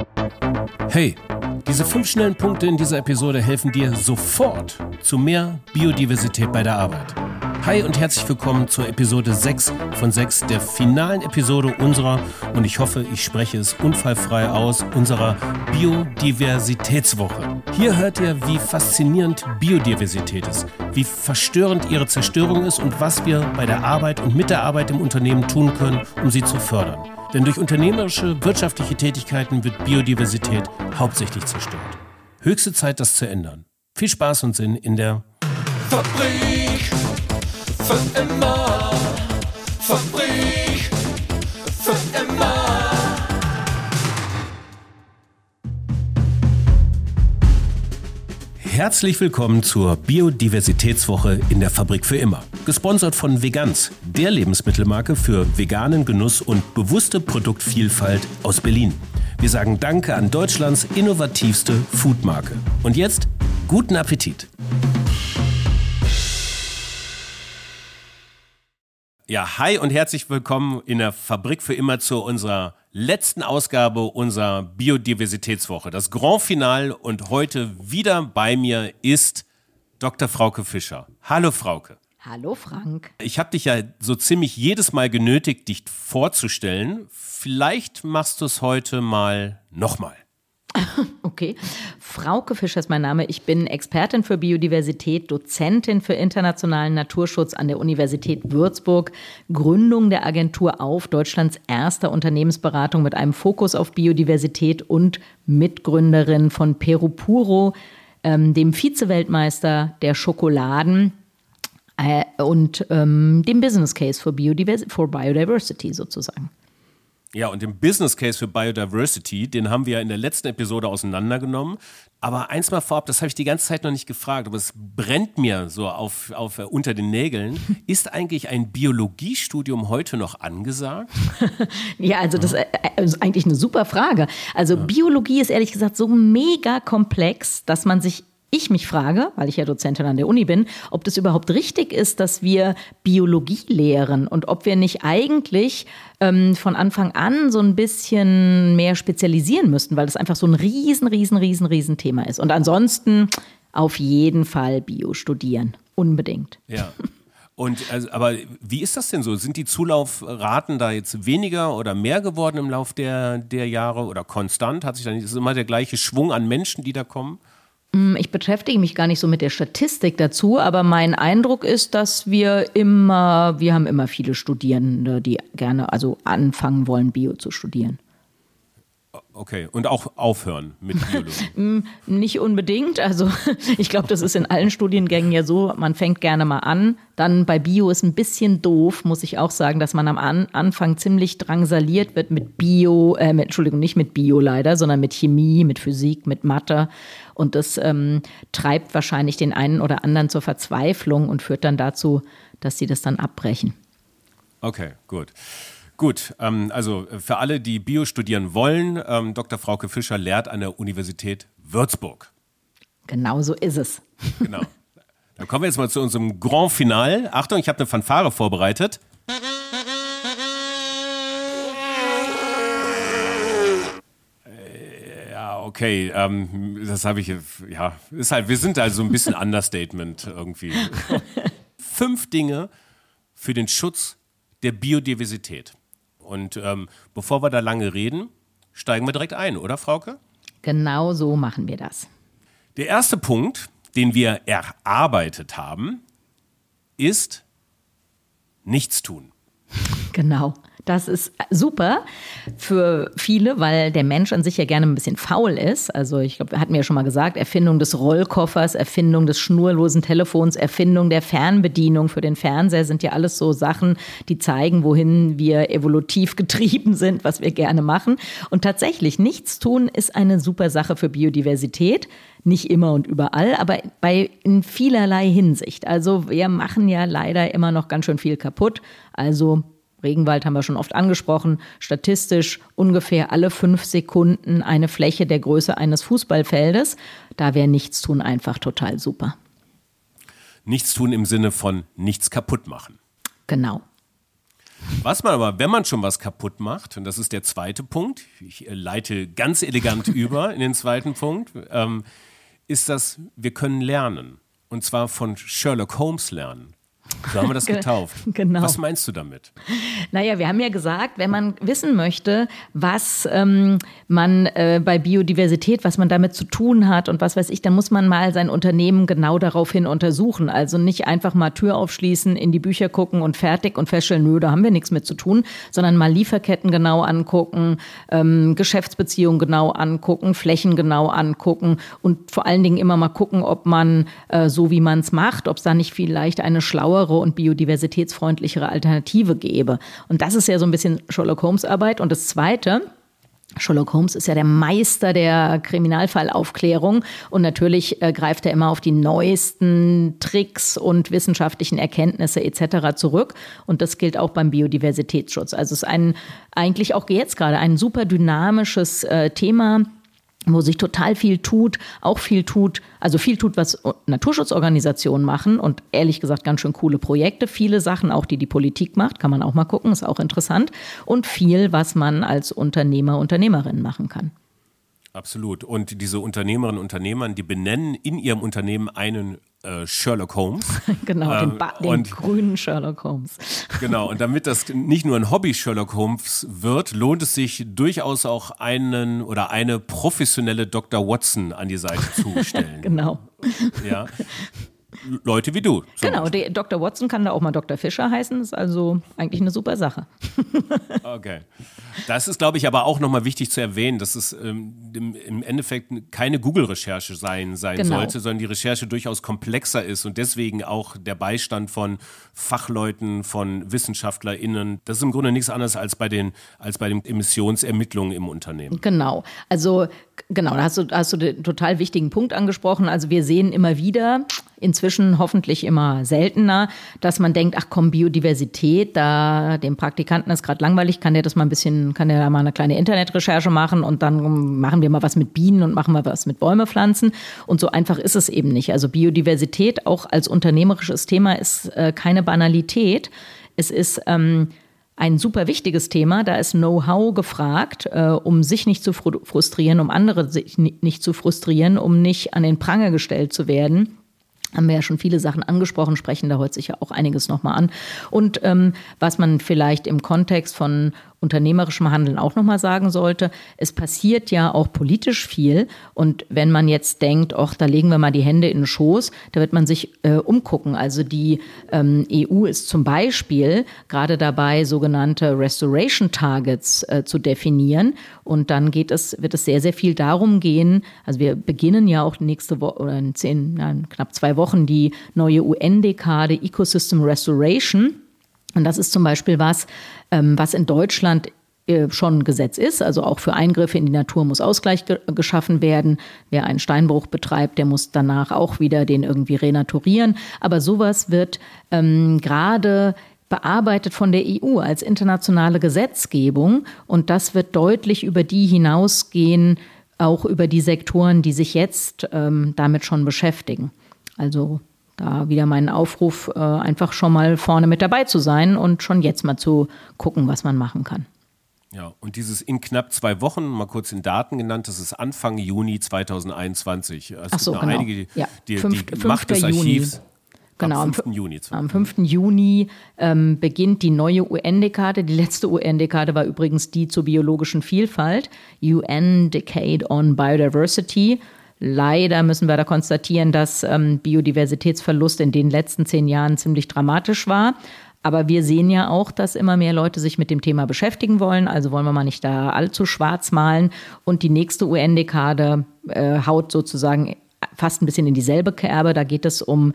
Hey, diese 5 schnellen Punkte in dieser Episode helfen dir sofort zu mehr Biodiversität bei der Arbeit. Hi und herzlich willkommen zur Episode 6 von 6 der finalen Episode unserer, und ich hoffe, ich spreche es unfallfrei aus, unserer Biodiversitätswoche. Hier hört ihr, wie faszinierend Biodiversität ist, wie verstörend ihre Zerstörung ist und was wir bei der Arbeit und mit der Arbeit im Unternehmen tun können, um sie zu fördern. Denn durch unternehmerische, wirtschaftliche Tätigkeiten wird Biodiversität hauptsächlich zerstört. Höchste Zeit, das zu ändern. Viel Spaß und Sinn in der Fabrik für immer. Fabrik für immer. Herzlich willkommen zur Biodiversitätswoche in der Fabrik für immer. Gesponsert von Veganz, der Lebensmittelmarke für veganen Genuss und bewusste Produktvielfalt aus Berlin. Wir sagen Danke an Deutschlands innovativste Foodmarke. Und jetzt guten Appetit! Ja, hi und herzlich willkommen in der Fabrik für immer zu unserer letzten Ausgabe unserer Biodiversitätswoche. Das Grand Finale, und heute wieder bei mir ist Dr. Frauke Fischer. Hallo Frauke. Hallo Frank. Ich habe dich ja so ziemlich jedes Mal genötigt, dich vorzustellen. Vielleicht machst du es heute mal nochmal. Okay. Frauke Fischer ist mein Name. Ich bin Expertin für Biodiversität, Dozentin für internationalen Naturschutz an der Universität Würzburg, Gründung der Agentur AUF, Deutschlands erster Unternehmensberatung mit einem Fokus auf Biodiversität, und Mitgründerin von Peru Puro, dem Vize-Weltmeister der Schokoladen und dem Business Case for Biodiversity sozusagen. Ja, und den Business Case für Biodiversity, den haben wir ja in der letzten Episode auseinandergenommen. Aber eins mal vorab, das habe ich die ganze Zeit noch nicht gefragt, aber es brennt mir so unter den Nägeln. Ist eigentlich ein Biologiestudium heute noch angesagt? Ja, also das ist eigentlich eine super Frage. Also Biologie ist ehrlich gesagt so mega komplex, dass ich mich frage, weil ich ja Dozentin an der Uni bin, ob das überhaupt richtig ist, dass wir Biologie lehren und ob wir nicht eigentlich von Anfang an so ein bisschen mehr spezialisieren müssten, weil das einfach so ein riesen Thema ist. Und ansonsten auf jeden Fall Bio studieren, unbedingt. Ja. Aber wie ist das denn so? Sind die Zulaufraten da jetzt weniger oder mehr geworden im Lauf der Jahre oder konstant? Ist es immer der gleiche Schwung an Menschen, die da kommen? Ich beschäftige mich gar nicht so mit der Statistik dazu, aber mein Eindruck ist, dass wir haben immer viele Studierende, die gerne anfangen wollen, Bio zu studieren. Okay, und auch aufhören mit Biologie? Nicht unbedingt. Also ich glaube, das ist in allen Studiengängen ja so, man fängt gerne mal an. Dann bei Bio ist ein bisschen doof, muss ich auch sagen, dass man am Anfang ziemlich drangsaliert wird mit Bio, nicht mit Bio leider, sondern mit Chemie, mit Physik, mit Mathe. Und das treibt wahrscheinlich den einen oder anderen zur Verzweiflung und führt dann dazu, dass sie das dann abbrechen. Okay, gut. Gut, also für alle, die Bio studieren wollen, Dr. Frauke Fischer lehrt an der Universität Würzburg. Genau so ist es. Genau. Dann kommen wir jetzt mal zu unserem Grand Finale. Achtung, ich habe eine Fanfare vorbereitet. Okay, das habe ich, wir sind also ein bisschen Understatement irgendwie. 5 Dinge für den Schutz der Biodiversität. Und bevor wir da lange reden, steigen wir direkt ein, oder Frauke? Genau so machen wir das. Der erste Punkt, den wir erarbeitet haben, ist Nichtstun. Genau. Das ist super für viele, weil der Mensch an sich ja gerne ein bisschen faul ist. Also ich glaube, hatten wir ja schon mal gesagt, Erfindung des Rollkoffers, Erfindung des schnurlosen Telefons, Erfindung der Fernbedienung für den Fernseher sind ja alles so Sachen, die zeigen, wohin wir evolutiv getrieben sind, was wir gerne machen. Und tatsächlich, Nichtstun ist eine super Sache für Biodiversität. Nicht immer und überall, aber in vielerlei Hinsicht. Also wir machen ja leider immer noch ganz schön viel kaputt. Also Regenwald haben wir schon oft angesprochen, statistisch ungefähr alle 5 Sekunden eine Fläche der Größe eines Fußballfeldes. Da wäre Nichtstun einfach total super. Nichtstun im Sinne von nichts kaputt machen. Genau. Was man aber, wenn man schon was kaputt macht, und das ist der zweite Punkt, ich leite ganz elegant über in den zweiten Punkt, ist das, wir können lernen. Und zwar von Sherlock Holmes lernen. So haben wir das getauft. Genau. Was meinst du damit? Naja, wir haben ja gesagt, wenn man wissen möchte, was man bei Biodiversität, was man damit zu tun hat und was weiß ich, dann muss man mal sein Unternehmen genau daraufhin untersuchen. Also nicht einfach mal Tür aufschließen, in die Bücher gucken und fertig und feststellen, nö, da haben wir nichts mit zu tun, sondern mal Lieferketten genau angucken, Geschäftsbeziehungen genau angucken, Flächen genau angucken und vor allen Dingen immer mal gucken, ob man so wie man es macht, ob es da nicht vielleicht eine schlauere und biodiversitätsfreundlichere Alternative gäbe. Und das ist ja so ein bisschen Sherlock Holmes Arbeit. Und das Zweite, Sherlock Holmes ist ja der Meister der Kriminalfallaufklärung und natürlich greift er immer auf die neuesten Tricks und wissenschaftlichen Erkenntnisse etc. zurück. Und das gilt auch beim Biodiversitätsschutz. Also es ist eigentlich auch jetzt gerade ein super dynamisches Thema, wo sich total viel tut, was Naturschutzorganisationen machen und ehrlich gesagt ganz schön coole Projekte. Viele Sachen auch, die Politik macht, kann man auch mal gucken, ist auch interessant. Und viel, was man als Unternehmer, Unternehmerin machen kann. Absolut. Und diese Unternehmerinnen und Unternehmer, die benennen in ihrem Unternehmen einen Sherlock Holmes. Genau, den grünen Sherlock Holmes. Genau, und damit das nicht nur ein Hobby Sherlock Holmes wird, lohnt es sich durchaus auch einen oder eine professionelle Dr. Watson an die Seite zu stellen. Genau. Ja. Leute wie du. Genau, der Dr. Watson kann da auch mal Dr. Fischer heißen, ist also eigentlich eine super Sache. Okay. Das ist, glaube ich, aber auch nochmal wichtig zu erwähnen, dass es im Endeffekt keine Google-Recherche sein sollte, sondern die Recherche durchaus komplexer ist und deswegen auch der Beistand von Fachleuten, von WissenschaftlerInnen. Das ist im Grunde nichts anderes als bei den Emissionsermittlungen im Unternehmen. Genau. Also da hast du den total wichtigen Punkt angesprochen. Also wir sehen immer wieder, inzwischen hoffentlich immer seltener, dass man denkt, ach komm, Biodiversität, da dem Praktikanten ist gerade langweilig, kann der da mal eine kleine Internetrecherche machen und dann machen wir mal was mit Bienen und machen mal was mit Bäume pflanzen. Und so einfach ist es eben nicht. Also Biodiversität auch als unternehmerisches Thema ist keine Banalität. Es ist ein super wichtiges Thema, da ist Know-how gefragt, um sich nicht zu frustrieren, um andere sich nicht zu frustrieren, um nicht an den Pranger gestellt zu werden. Haben wir ja schon viele Sachen angesprochen, sprechen da heute sicher auch einiges nochmal an. Und was man vielleicht im Kontext von unternehmerischem Handeln auch nochmal sagen sollte, es passiert ja auch politisch viel. Und wenn man jetzt denkt, ach, da legen wir mal die Hände in den Schoß, da wird man sich umgucken. Also die EU ist zum Beispiel gerade dabei, sogenannte Restoration Targets zu definieren. Und dann wird es sehr, sehr viel darum gehen, also wir beginnen ja auch nächste Woche oder in knapp 2 Wochen die neue UN-Dekade Ecosystem Restoration. Und das ist zum Beispiel was in Deutschland schon Gesetz ist. Also auch für Eingriffe in die Natur muss Ausgleich geschaffen werden. Wer einen Steinbruch betreibt, der muss danach auch wieder den irgendwie renaturieren. Aber sowas wird gerade bearbeitet von der EU als internationale Gesetzgebung. Und das wird deutlich über die hinausgehen, auch über die Sektoren, die sich jetzt damit schon beschäftigen. Also da wieder meinen Aufruf, einfach schon mal vorne mit dabei zu sein und schon jetzt mal zu gucken, was man machen kann. Ja, und dieses in knapp 2 Wochen, mal kurz in Daten genannt, das ist Anfang Juni 2021. Ach so, genau. Einige, die 5. Macht des Archivs. Genau, am 5. Juni. Am 5. Juni beginnt die neue UN-Dekade. Die letzte UN-Dekade war übrigens die zur biologischen Vielfalt. UN Decade on Biodiversity. Leider müssen wir da konstatieren, dass Biodiversitätsverlust in den letzten 10 Jahren ziemlich dramatisch war. Aber wir sehen ja auch, dass immer mehr Leute sich mit dem Thema beschäftigen wollen. Also wollen wir mal nicht da allzu schwarz malen. Und die nächste UN-Dekade haut sozusagen fast ein bisschen in dieselbe Kerbe. Da geht es um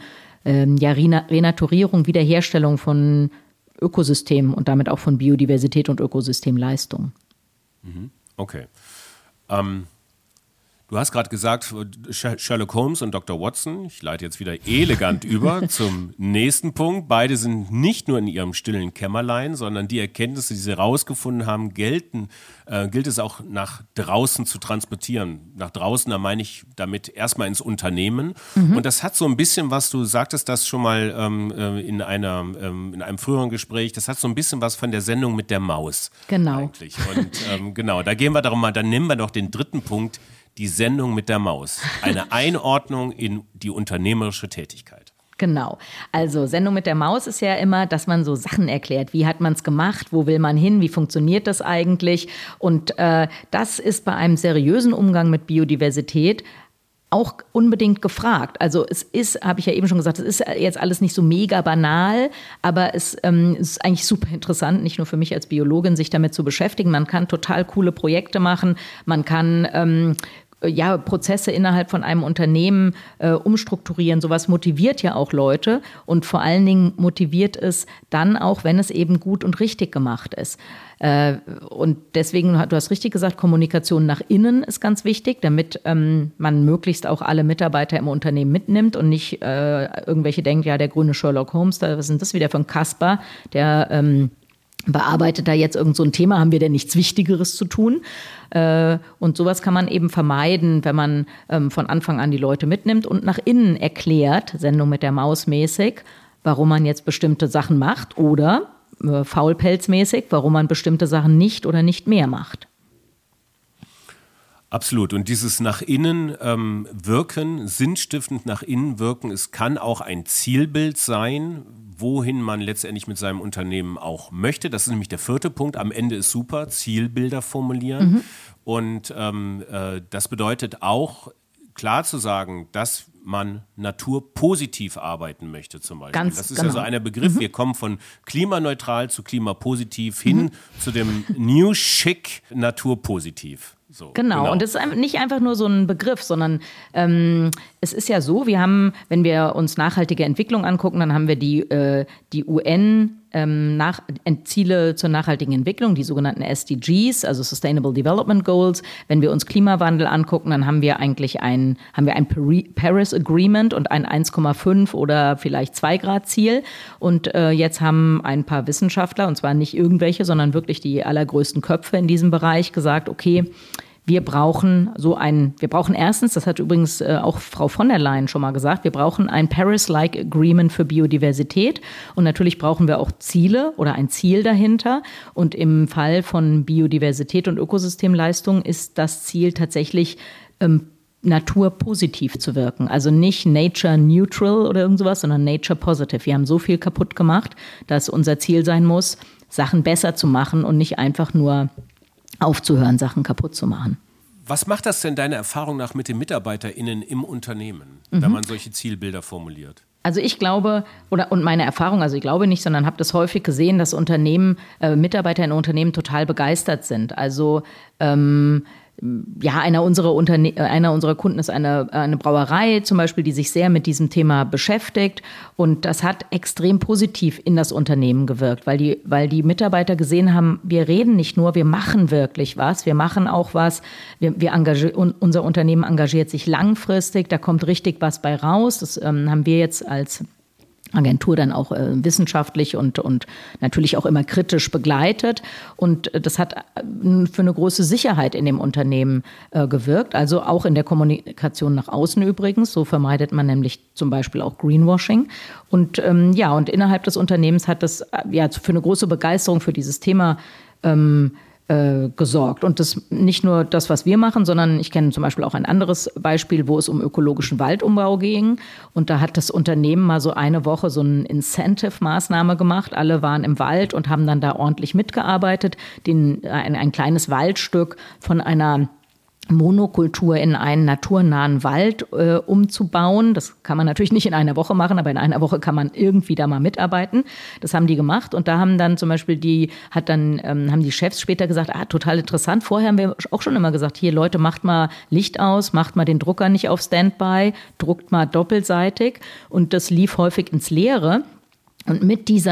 Renaturierung, Wiederherstellung von Ökosystemen und damit auch von Biodiversität und Ökosystemleistung. Okay. Du hast gerade gesagt, Sherlock Holmes und Dr. Watson, ich leite jetzt wieder elegant über zum nächsten Punkt. Beide sind nicht nur in ihrem stillen Kämmerlein, sondern die Erkenntnisse, die sie herausgefunden haben, gilt es auch nach draußen zu transportieren. Nach draußen, da meine ich damit erstmal ins Unternehmen. Und das hat so ein bisschen was, du sagtest das schon mal in einem früheren Gespräch, das hat so ein bisschen was von der Sendung mit der Maus. Genau. Eigentlich. Und genau, da gehen wir darum mal, dann nehmen wir noch den dritten Punkt, die Sendung mit der Maus. Eine Einordnung in die unternehmerische Tätigkeit. Genau. Also Sendung mit der Maus ist ja immer, dass man so Sachen erklärt. Wie hat man es gemacht? Wo will man hin? Wie funktioniert das eigentlich? Und das ist bei einem seriösen Umgang mit Biodiversität auch unbedingt gefragt. Also es ist, habe ich ja eben schon gesagt, es ist jetzt alles nicht so mega banal, aber es ist eigentlich super interessant, nicht nur für mich als Biologin, sich damit zu beschäftigen. Man kann total coole Projekte machen, man kann Prozesse innerhalb von einem Unternehmen umstrukturieren. Sowas motiviert ja auch Leute und vor allen Dingen motiviert es dann auch, wenn es eben gut und richtig gemacht ist. Und deswegen, du hast richtig gesagt, Kommunikation nach innen ist ganz wichtig, damit man möglichst auch alle Mitarbeiter im Unternehmen mitnimmt und nicht irgendwelche denken, ja, der grüne Sherlock Holmes, was ist denn das wieder für ein Kasper, der bearbeitet da jetzt irgend so ein Thema, haben wir denn nichts Wichtigeres zu tun? Und sowas kann man eben vermeiden, wenn man von Anfang an die Leute mitnimmt und nach innen erklärt, Sendung mit der Maus mäßig, warum man jetzt bestimmte Sachen macht oder faulpelzmäßig, warum man bestimmte Sachen nicht oder nicht mehr macht. Absolut. Und dieses nach innen wirken, sinnstiftend nach innen wirken, es kann auch ein Zielbild sein, wohin man letztendlich mit seinem Unternehmen auch möchte. Das ist nämlich der vierte Punkt. Am Ende ist super, Zielbilder formulieren. Und das bedeutet auch, klar zu sagen, dass man naturpositiv arbeiten möchte zum Beispiel. Das ist genau. Ja so ein Begriff. Wir kommen von klimaneutral zu klimapositiv hin zu dem New Chic naturpositiv. So, genau, und es ist nicht einfach nur so ein Begriff, sondern es ist ja so, wir haben, wenn wir uns nachhaltige Entwicklung angucken, dann haben wir die UN Ziele zur nachhaltigen Entwicklung, die sogenannten SDGs, also Sustainable Development Goals. Wenn wir uns Klimawandel angucken, dann haben wir eigentlich ein Paris Agreement und ein 1,5 oder vielleicht 2 Grad Ziel. Und jetzt haben ein paar Wissenschaftler, und zwar nicht irgendwelche, sondern wirklich die allergrößten Köpfe in diesem Bereich gesagt, okay, wir brauchen erstens, das hat übrigens auch Frau von der Leyen schon mal gesagt, wir brauchen ein Paris-like Agreement für Biodiversität und natürlich brauchen wir auch Ziele oder ein Ziel dahinter und im Fall von Biodiversität und Ökosystemleistung ist das Ziel tatsächlich naturpositiv zu wirken. Also nicht nature neutral oder irgend sowas, sondern nature positive. Wir haben so viel kaputt gemacht, dass unser Ziel sein muss, Sachen besser zu machen und nicht einfach nur aufzuhören, Sachen kaputt zu machen. Was macht das denn deiner Erfahrung nach mit den MitarbeiterInnen im Unternehmen, wenn man solche Zielbilder formuliert? Also ich glaube, und meine Erfahrung, also ich glaube nicht, sondern habe das häufig gesehen, dass Mitarbeiter in Unternehmen total begeistert sind. Also einer unserer Kunden ist eine Brauerei zum Beispiel, die sich sehr mit diesem Thema beschäftigt und das hat extrem positiv in das Unternehmen gewirkt, weil die Mitarbeiter gesehen haben, wir reden nicht nur, wir machen wirklich was, wir machen auch was, unser Unternehmen engagiert sich langfristig, da kommt richtig was bei raus, das haben wir jetzt als Agentur dann auch wissenschaftlich und natürlich auch immer kritisch begleitet. Und das hat für eine große Sicherheit in dem Unternehmen gewirkt, also auch in der Kommunikation nach außen übrigens. So vermeidet man nämlich zum Beispiel auch Greenwashing. Und und innerhalb des Unternehmens hat das für eine große Begeisterung für dieses Thema gesorgt. Und das nicht nur das, was wir machen, sondern ich kenne zum Beispiel auch ein anderes Beispiel, wo es um ökologischen Waldumbau ging. Und da hat das Unternehmen mal so eine Woche so eine Incentive-Maßnahme gemacht. Alle waren im Wald und haben dann da ordentlich mitgearbeitet, ein kleines Waldstück von einer Monokultur in einen naturnahen Wald umzubauen. Das kann man natürlich nicht in einer Woche machen, aber in einer Woche kann man irgendwie da mal mitarbeiten. Das haben die gemacht und da haben dann zum Beispiel haben die Chefs später gesagt, total interessant. Vorher haben wir auch schon immer gesagt, hier Leute, macht mal Licht aus, macht mal den Drucker nicht auf Standby, druckt mal doppelseitig und das lief häufig ins Leere. Und mit dieser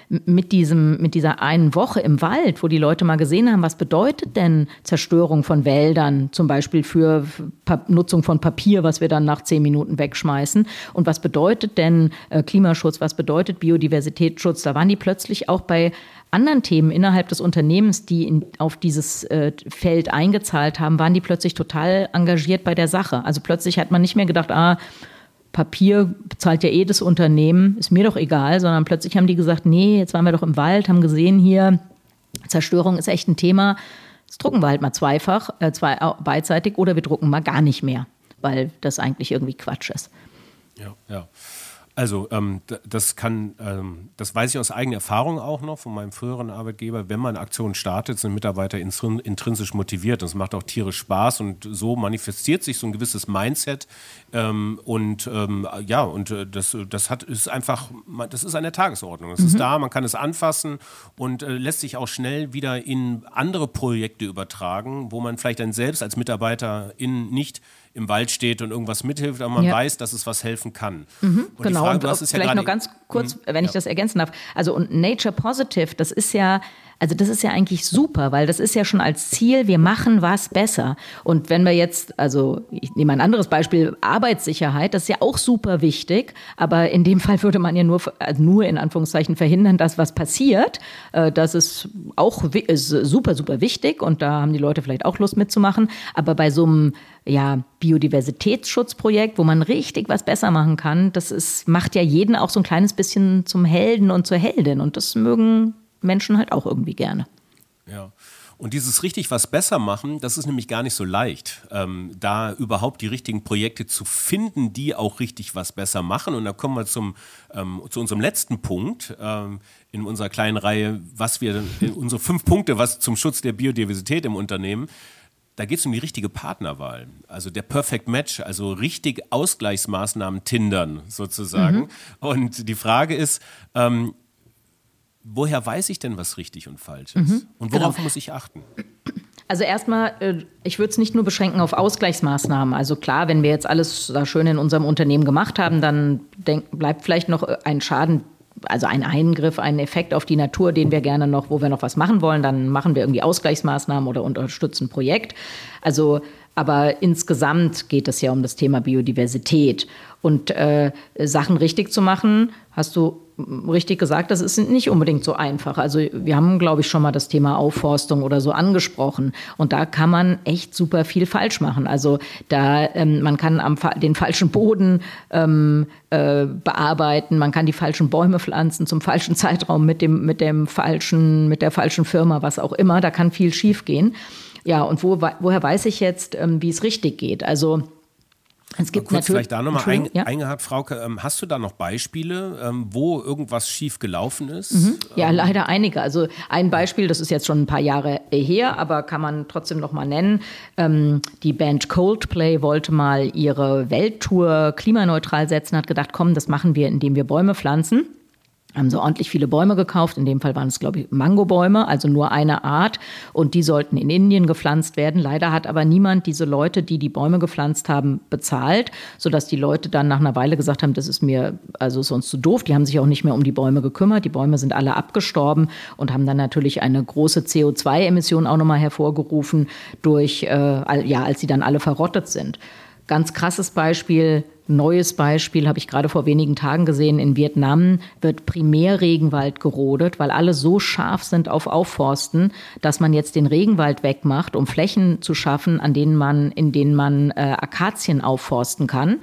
einen Woche im Wald, wo die Leute mal gesehen haben, was bedeutet denn Zerstörung von Wäldern, zum Beispiel für Nutzung von Papier, was wir dann nach 10 Minuten wegschmeißen, und was bedeutet denn Klimaschutz, was bedeutet Biodiversitätsschutz, da waren die plötzlich auch bei anderen Themen innerhalb des Unternehmens, die auf dieses Feld eingezahlt haben, waren die plötzlich total engagiert bei der Sache. Also plötzlich hat man nicht mehr gedacht, Papier bezahlt ja das Unternehmen, ist mir doch egal, sondern plötzlich haben die gesagt, nee, jetzt waren wir doch im Wald, haben gesehen hier, Zerstörung ist echt ein Thema, jetzt drucken wir halt mal beidseitig oder wir drucken mal gar nicht mehr, weil das eigentlich irgendwie Quatsch ist. Ja. Also das weiß ich aus eigener Erfahrung auch noch von meinem früheren Arbeitgeber. Wenn man Aktionen startet, sind Mitarbeiter intrinsisch motiviert. Das macht auch tierisch Spaß und so manifestiert sich so ein gewisses Mindset. Das ist an der Tagesordnung. Es ist da, man kann es anfassen und lässt sich auch schnell wieder in andere Projekte übertragen, wo man vielleicht dann selbst als Mitarbeiter nicht im Wald steht und irgendwas mithilft, aber man weiß, dass es was helfen kann. Und genau, Frage, und vielleicht noch ganz kurz, wenn ich das ergänzen darf. Also und Nature Positive, das ist ja eigentlich super, weil das ist ja schon als Ziel, wir machen was besser. Und wenn wir jetzt, also ich nehme ein anderes Beispiel, Arbeitssicherheit, das ist ja auch super wichtig, aber in dem Fall würde man ja nur in Anführungszeichen verhindern, dass was passiert. Das ist auch super, super wichtig und da haben die Leute vielleicht auch Lust mitzumachen. Aber bei so einem Biodiversitätsschutzprojekt, wo man richtig was besser machen kann, macht ja jeden auch so ein kleines bisschen zum Helden und zur Heldin und das mögen Menschen halt auch irgendwie gerne. Ja. Und dieses richtig was besser machen, das ist nämlich gar nicht so leicht, da überhaupt die richtigen Projekte zu finden, die auch richtig was besser machen. Und da kommen wir zu unserem letzten Punkt in unserer kleinen Reihe, unsere 5 Punkte, was zum Schutz der Biodiversität im Unternehmen. Da geht es um die richtige Partnerwahl, also der Perfect Match, also richtig Ausgleichsmaßnahmen tindern sozusagen. Und die Frage ist, woher weiß ich denn, was richtig und falsch ist? Und worauf muss ich achten? Also erstmal, ich würde es nicht nur beschränken auf Ausgleichsmaßnahmen. Also klar, wenn wir jetzt alles da schön in unserem Unternehmen gemacht haben, dann bleibt vielleicht noch ein Schaden, also ein Eingriff, ein Effekt auf die Natur, den wir gerne noch, wo wir noch was machen wollen, dann machen wir irgendwie Ausgleichsmaßnahmen oder unterstützen ein Projekt. Also, aber insgesamt geht es ja um das Thema Biodiversität. Und Sachen richtig zu machen, hast du richtig gesagt, das ist nicht unbedingt so einfach. Also wir haben, glaube ich, schon mal das Thema Aufforstung oder so angesprochen. Und da kann man echt super viel falsch machen. Also man kann den falschen Boden bearbeiten, man kann die falschen Bäume pflanzen zum falschen Zeitraum mit der falschen Firma, was auch immer. Da kann viel schief gehen. Ja, und woher weiß ich jetzt, wie es richtig geht? Also es gibt kurz vielleicht da nochmal eingehakt, Frauke, hast du da noch Beispiele, wo irgendwas schief gelaufen ist? Ja, leider einige. Also ein Beispiel, das ist jetzt schon ein paar Jahre her, aber kann man trotzdem noch mal nennen. Die Band Coldplay wollte mal ihre Welttour klimaneutral setzen, hat gedacht, komm, das machen wir, indem wir Bäume pflanzen. Haben so ordentlich viele Bäume gekauft. In dem Fall waren es, glaube ich, Mangobäume, also nur eine Art. Und die sollten in Indien gepflanzt werden. Leider hat aber niemand diese Leute, die die Bäume gepflanzt haben, bezahlt, sodass die Leute dann nach einer Weile gesagt haben, das ist uns zu doof. Die haben sich auch nicht mehr um die Bäume gekümmert. Die Bäume sind alle abgestorben und haben dann natürlich eine große CO2-Emission auch nochmal hervorgerufen, als sie dann alle verrottet sind. Ganz krasses Beispiel. Neues Beispiel habe ich gerade vor wenigen Tagen gesehen. In Vietnam wird Primärregenwald gerodet, weil alle so scharf sind auf Aufforsten, dass man jetzt den Regenwald wegmacht, um Flächen zu schaffen, in denen man Akazien aufforsten kann.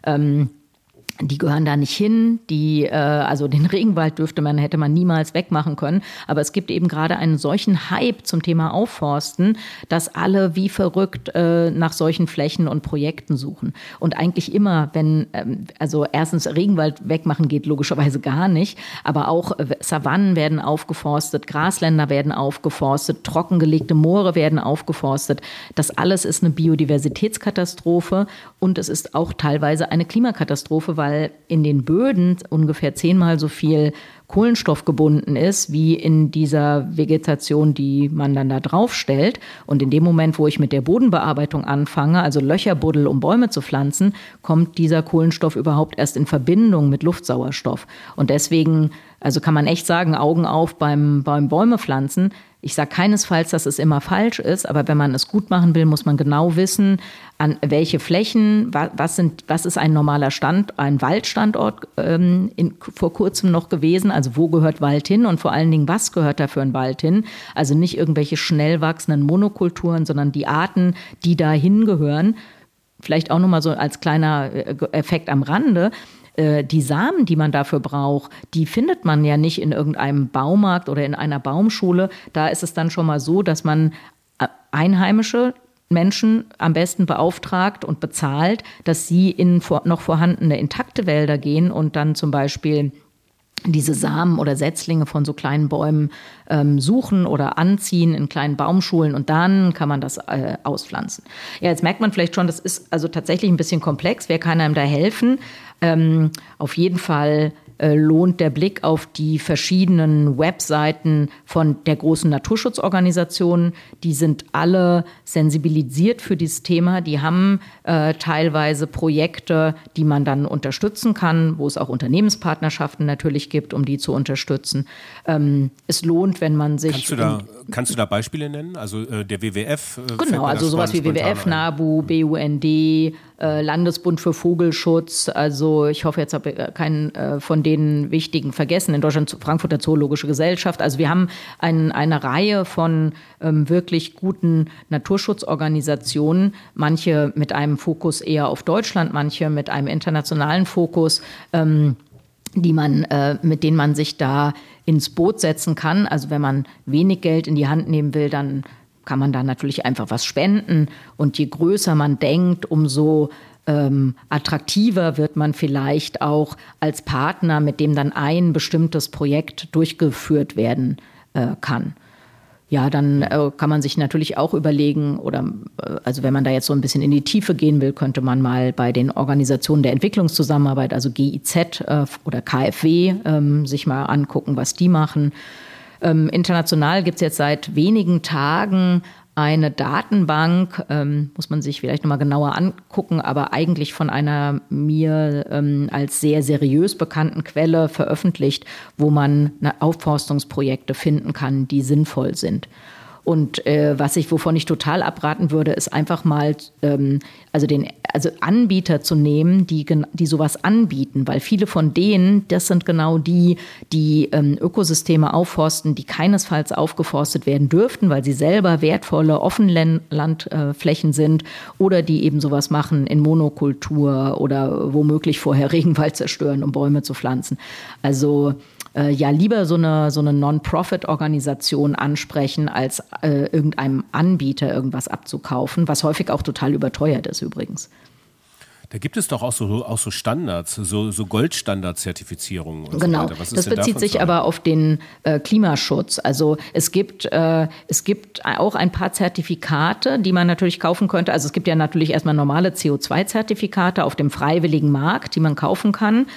Die gehören da nicht hin. Also den Regenwald hätte man niemals wegmachen können. Aber es gibt eben gerade einen solchen Hype zum Thema Aufforsten, dass alle wie verrückt nach solchen Flächen und Projekten suchen. Und eigentlich immer, erstens Regenwald wegmachen geht logischerweise gar nicht, aber auch Savannen werden aufgeforstet, Grasländer werden aufgeforstet, trockengelegte Moore werden aufgeforstet. Das alles ist eine Biodiversitätskatastrophe und es ist auch teilweise eine Klimakatastrophe, weil weil in den Böden ungefähr 10-mal so viel Kohlenstoff gebunden ist, wie in dieser Vegetation, die man dann da draufstellt. Und in dem Moment, wo ich mit der Bodenbearbeitung anfange, also Löcher buddel, um Bäume zu pflanzen, kommt dieser Kohlenstoff überhaupt erst in Verbindung mit Luftsauerstoff. Und deswegen, also kann man echt sagen, Augen auf beim Bäume pflanzen. Ich sage keinesfalls, dass es immer falsch ist, aber wenn man es gut machen will, muss man genau wissen, an welche Flächen, was ist ein normaler ein Waldstandort vor kurzem noch gewesen, also wo gehört Wald hin und vor allen Dingen, was gehört da für ein Wald hin? Also nicht irgendwelche schnell wachsenden Monokulturen, sondern die Arten, die da hingehören. Vielleicht auch nochmal so als kleiner Effekt am Rande. Die Samen, die man dafür braucht, die findet man ja nicht in irgendeinem Baumarkt oder in einer Baumschule. Da ist es dann schon mal so, dass man einheimische Menschen am besten beauftragt und bezahlt, dass sie in noch vorhandene intakte Wälder gehen und dann zum Beispiel diese Samen oder Setzlinge von so kleinen Bäumen suchen oder anziehen in kleinen Baumschulen und dann kann man das auspflanzen. Ja, jetzt merkt man vielleicht schon, das ist also tatsächlich ein bisschen komplex. Wer kann einem da helfen? Auf jeden Fall lohnt der Blick auf die verschiedenen Webseiten von der großen Naturschutzorganisationen. Die sind alle sensibilisiert für dieses Thema. Die haben teilweise Projekte, die man dann unterstützen kann, wo es auch Unternehmenspartnerschaften natürlich gibt, um die zu unterstützen. Es lohnt, wenn man sich... Kannst du da Beispiele nennen? Also der WWF? Genau, also sowas wie WWF, NABU, BUND, Landesbund für Vogelschutz. Also ich hoffe, jetzt habe ich keinen von den wichtigen vergessen. In Deutschland Frankfurter Zoologische Gesellschaft. Also wir haben eine Reihe von wirklich guten Naturschutzorganisationen. Manche mit einem Fokus eher auf Deutschland, manche mit einem internationalen Fokus, mit denen man sich da ins Boot setzen kann. Also wenn man wenig Geld in die Hand nehmen will, dann kann man da natürlich einfach was spenden. Und je größer man denkt, umso attraktiver wird man vielleicht auch als Partner, mit dem dann ein bestimmtes Projekt durchgeführt werden kann. Ja, dann kann man sich natürlich auch überlegen, also wenn man da jetzt so ein bisschen in die Tiefe gehen will, könnte man mal bei den Organisationen der Entwicklungszusammenarbeit, also GIZ oder KfW, sich mal angucken, was die machen. International gibt es jetzt seit wenigen Tagen eine Datenbank, muss man sich vielleicht nochmal genauer angucken, aber eigentlich von einer mir als sehr seriös bekannten Quelle veröffentlicht, wo man Aufforstungsprojekte finden kann, die sinnvoll sind. Und wovon ich total abraten würde, ist einfach mal also Anbieter zu nehmen, die sowas anbieten, weil viele von denen, das sind genau die Ökosysteme aufforsten, die keinesfalls aufgeforstet werden dürften, weil sie selber wertvolle Offenlandflächen sind oder die eben sowas machen in Monokultur oder womöglich vorher Regenwald zerstören, um Bäume zu pflanzen. Also lieber so eine Non-Profit-Organisation ansprechen, als irgendeinem Anbieter irgendwas abzukaufen, was häufig auch total überteuert ist übrigens. Da gibt es doch auch so Standards, so Goldstandard-Zertifizierungen und genau. So weiter. Was ist das bezieht sich aber auf den Klimaschutz. Also es gibt auch ein paar Zertifikate, die man natürlich kaufen könnte. Also es gibt ja natürlich erstmal normale CO2-Zertifikate auf dem freiwilligen Markt, die man kaufen kann.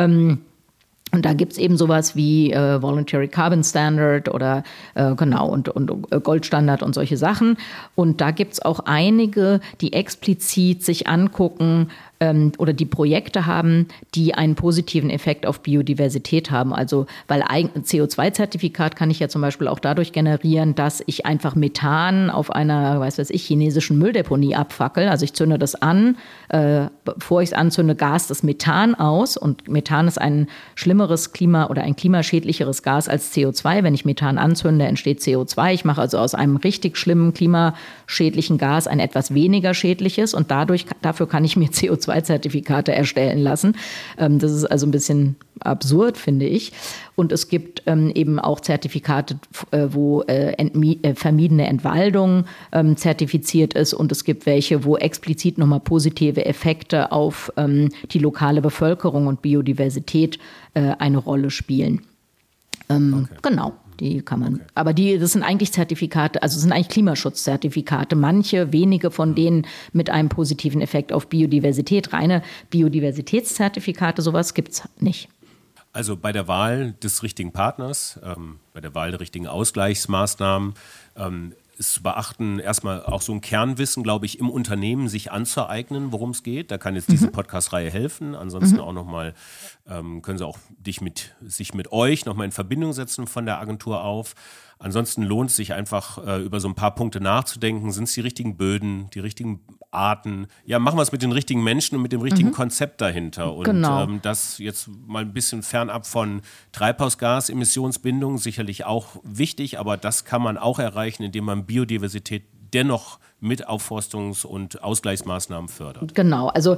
Und da gibt's eben sowas wie Voluntary Carbon Standard oder und Goldstandard und solche Sachen. Und da gibt's auch einige, die explizit sich angucken oder die Projekte haben, die einen positiven Effekt auf Biodiversität haben. Also weil CO2-Zertifikat kann ich ja zum Beispiel auch dadurch generieren, dass ich einfach Methan auf einer, chinesischen Mülldeponie abfackel. Also ich zünde das an, bevor ich es anzünde, gas das Methan aus. Und Methan ist ein schlimmeres ein klimaschädlicheres Gas als CO2. Wenn ich Methan anzünde, entsteht CO2. Ich mache also aus einem richtig schlimmen klimaschädlichen Gas ein etwas weniger schädliches und dafür kann ich mir CO2-Zertifikate erstellen lassen. Das ist also ein bisschen absurd, finde ich. Und es gibt eben auch Zertifikate, wo vermiedene Entwaldung zertifiziert ist. Und es gibt welche, wo explizit nochmal positive Effekte auf die lokale Bevölkerung und Biodiversität eine Rolle spielen. Okay. Genau. die kann man. Okay. Aber das sind eigentlich Zertifikate, also sind eigentlich Klimaschutzzertifikate. Manche, wenige von denen mit einem positiven Effekt auf Biodiversität. Reine Biodiversitätszertifikate, sowas gibt es nicht. Also bei der Wahl des richtigen Partners, bei der Wahl der richtigen Ausgleichsmaßnahmen ist zu beachten, erstmal auch so ein Kernwissen, glaube ich, im Unternehmen sich anzueignen, worum es geht. Da kann jetzt diese Podcast-Reihe helfen. Ansonsten auch nochmal, können Sie auch sich mit euch nochmal in Verbindung setzen von der Agentur auf. Ansonsten lohnt es sich einfach, über so ein paar Punkte nachzudenken. Sind es die richtigen Böden, die richtigen Arten? Ja, machen wir es mit den richtigen Menschen und mit dem richtigen Konzept dahinter. Und das jetzt mal ein bisschen fernab von Treibhausgasemissionsbindung, sicherlich auch wichtig, aber das kann man auch erreichen, indem man Biodiversität dennoch mit Aufforstungs- und Ausgleichsmaßnahmen fördert. Genau, also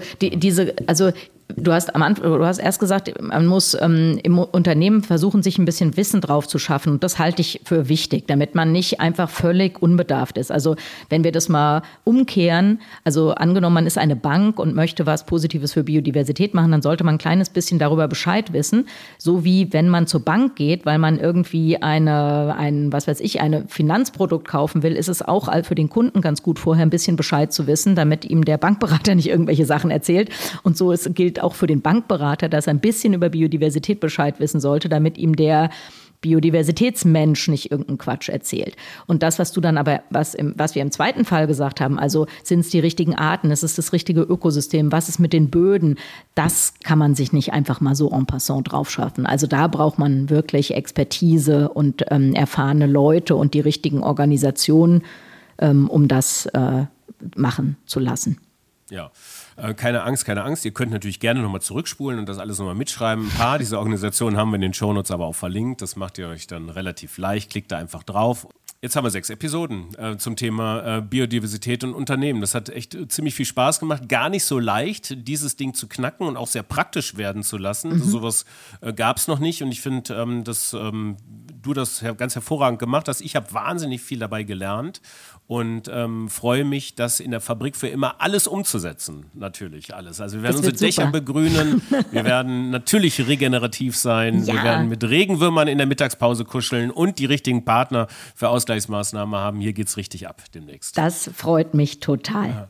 du hast erst gesagt, man muss im Unternehmen versuchen, sich ein bisschen Wissen drauf zu schaffen. Und das halte ich für wichtig, damit man nicht einfach völlig unbedarft ist. Also wenn wir das mal umkehren, also angenommen, man ist eine Bank und möchte was Positives für Biodiversität machen, dann sollte man ein kleines bisschen darüber Bescheid wissen. So wie wenn man zur Bank geht, weil man irgendwie ein Finanzprodukt kaufen will, ist es auch für den Kunden ganz gut, vorher ein bisschen Bescheid zu wissen, damit ihm der Bankberater nicht irgendwelche Sachen erzählt. Und so gilt auch für den Bankberater, dass er ein bisschen über Biodiversität Bescheid wissen sollte, damit ihm der Biodiversitätsmensch nicht irgendeinen Quatsch erzählt. Und das, was wir im zweiten Fall gesagt haben, also sind es die richtigen Arten, ist es das richtige Ökosystem, was ist mit den Böden, das kann man sich nicht einfach mal so en passant drauf schaffen. Also da braucht man wirklich Expertise und erfahrene Leute und die richtigen Organisationen, um das machen zu lassen. Ja, keine Angst. Ihr könnt natürlich gerne nochmal zurückspulen und das alles nochmal mitschreiben. Ein paar dieser Organisationen haben wir in den Shownotes aber auch verlinkt. Das macht ihr euch dann relativ leicht. Klickt da einfach drauf. Jetzt haben wir 6 Episoden zum Thema Biodiversität und Unternehmen. Das hat echt ziemlich viel Spaß gemacht. Gar nicht so leicht, dieses Ding zu knacken und auch sehr praktisch werden zu lassen. Also sowas gab es noch nicht. Und ich finde, dass du das ganz hervorragend gemacht hast. Ich habe wahnsinnig viel dabei gelernt und freue mich, das in der Fabrik für immer alles umzusetzen. Natürlich alles. Also wir werden unsere Dächer begrünen. Wir werden natürlich regenerativ sein. Ja. Wir werden mit Regenwürmern in der Mittagspause kuscheln und die richtigen Partner für Ausgleichsmaßnahmen haben. Hier geht's richtig ab demnächst. Das freut mich total. Ja.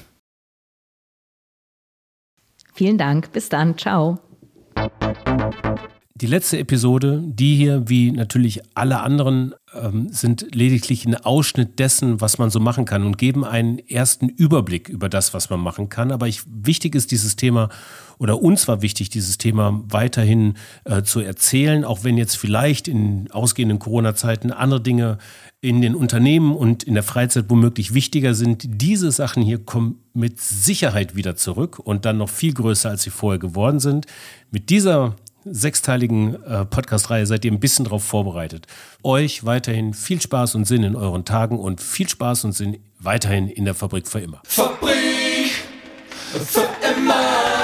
Vielen Dank. Bis dann. Ciao. Die letzte Episode, die hier, wie natürlich alle anderen, sind lediglich ein Ausschnitt dessen, was man so machen kann und geben einen ersten Überblick über das, was man machen kann. Aber wichtig ist dieses Thema, oder uns war wichtig, dieses Thema weiterhin zu erzählen, auch wenn jetzt vielleicht in ausgehenden Corona-Zeiten andere Dinge in den Unternehmen und in der Freizeit womöglich wichtiger sind. Diese Sachen hier kommen mit Sicherheit wieder zurück und dann noch viel größer, als sie vorher geworden sind. Mit dieser 6-teiligen Podcast-Reihe seid ihr ein bisschen darauf vorbereitet. Euch weiterhin viel Spaß und Sinn in euren Tagen und viel Spaß und Sinn weiterhin in der Fabrik für immer. Fabrik für immer.